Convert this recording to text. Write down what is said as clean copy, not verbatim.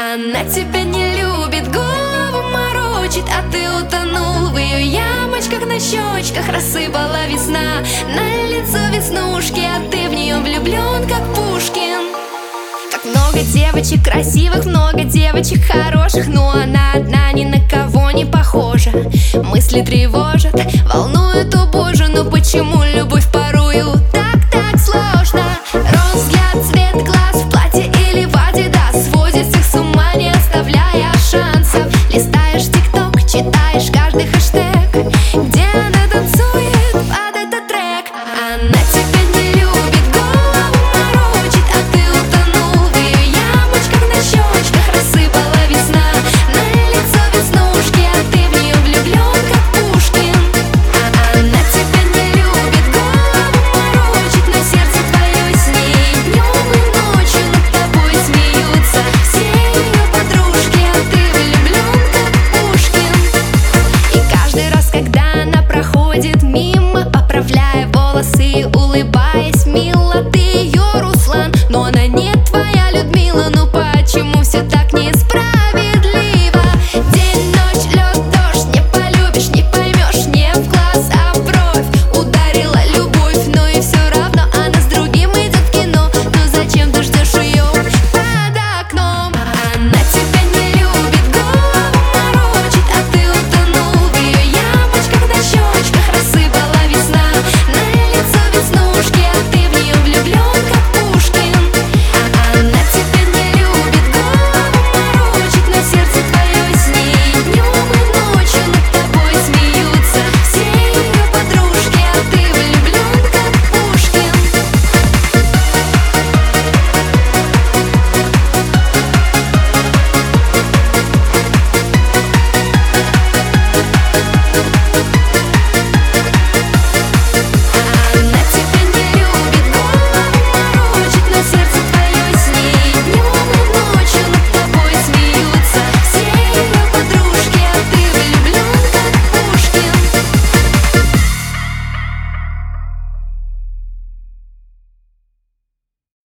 Она тебя не любит, голову морочит, а ты утонул в ее ямочках на щечках. Рассыпала весна на лицо веснушки, а ты в нее влюблен, как Пушкин. Так много девочек красивых, много девочек хороших, но она одна ни на кого не похожа. Мысли тревожат, волнуют, о боже, но почему любовь порою так сложно? Рост, взгляд, цвет глаз, в платье или в Адидас сводит всех с ума.